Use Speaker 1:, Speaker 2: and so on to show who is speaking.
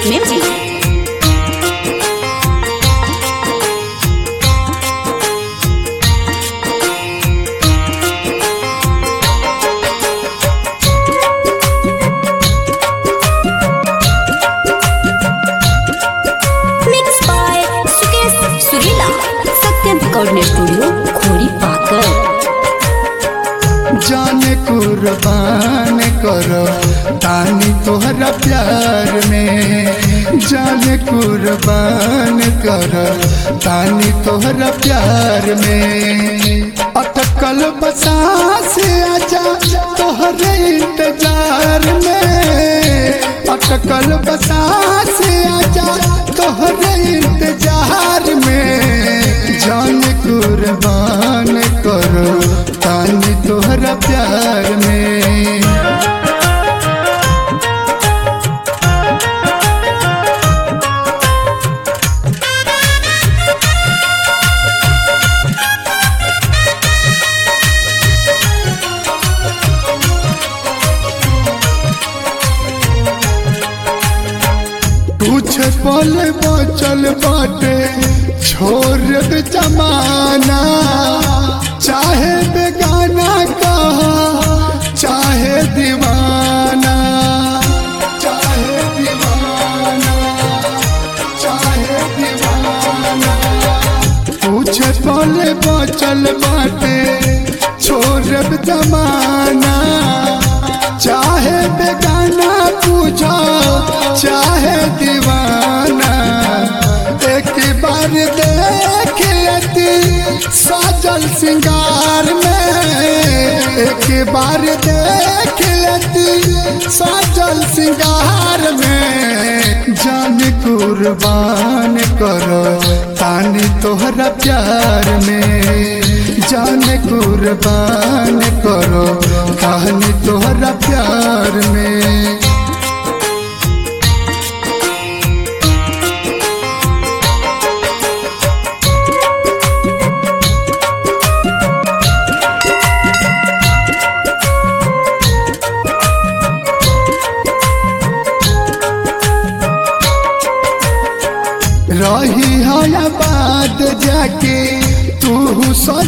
Speaker 1: Music. Mixed by Sukesh Surila. Satyam Recording Studio, Khori Pakar.
Speaker 2: जाने कुर्बान करो तानी तोहरा प्यार में, जाने कुर्बान करो तानी तोहरा प्यार में। अटकल बसा से आजा तोहरे इंतजार में, अटकल बसा से आजा तोहरे इंतजार में। जाने कुर्बान करो तानी तोहरा प्यार में। कुछ पल बचल बाटे छोड़ दे जमाना, चाहे बेगाना कहा चाहे दीवाना, चाहे दीवाना, चाहे दीवाना। कुछ पल बचल बाटे छोड़ दे जमाना, चाहे बेगाना पूछो चाहे दीवाना। एक बार देख लेती साजल सिंगार में, एक बार देख लेती साजल सिंगार में। जान कुर्बान करो तानी तोहरा प्यार में, जान कुर्बान करो कहानी तोहरा प्यार में। रही है बात जाके तू